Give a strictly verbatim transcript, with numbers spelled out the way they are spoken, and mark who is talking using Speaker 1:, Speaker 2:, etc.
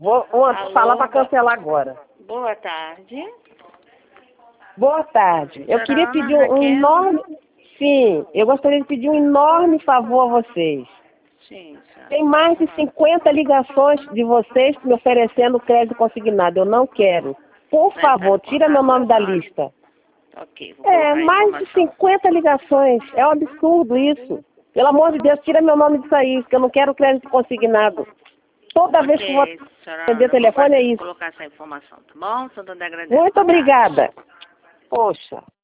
Speaker 1: Vou uma,
Speaker 2: Alô,
Speaker 1: falar para
Speaker 2: boa-
Speaker 1: cancelar agora.
Speaker 2: Boa tarde.
Speaker 1: Boa tarde. Eu
Speaker 2: Senhora
Speaker 1: queria
Speaker 2: Ana
Speaker 1: pedir um
Speaker 2: Raquel?
Speaker 1: enorme... Sim, eu gostaria de pedir um enorme favor a vocês.
Speaker 2: Sim, senhora.
Speaker 1: Tem mais de cinquenta ligações de vocês me oferecendo crédito consignado. Eu não quero. Por
Speaker 2: Vai entrar
Speaker 1: favor,
Speaker 2: em
Speaker 1: tira meu
Speaker 2: contato
Speaker 1: nome
Speaker 2: com a
Speaker 1: da
Speaker 2: senhora?
Speaker 1: lista.
Speaker 2: Ok, vou
Speaker 1: É,
Speaker 2: colocar a
Speaker 1: mais de
Speaker 2: informação.
Speaker 1: cinquenta ligações. É um absurdo isso. Pelo amor de Deus, tira meu nome disso aí, que eu não quero crédito consignado. Toda vez que eu vou
Speaker 2: Ok, senhora
Speaker 1: atender
Speaker 2: Ana, eu vou
Speaker 1: telefone é
Speaker 2: guardar-
Speaker 1: isso.
Speaker 2: colocar essa informação, tá bom? Santander agradece.
Speaker 1: Muito
Speaker 2: Boa tarde.
Speaker 1: obrigada. Poxa.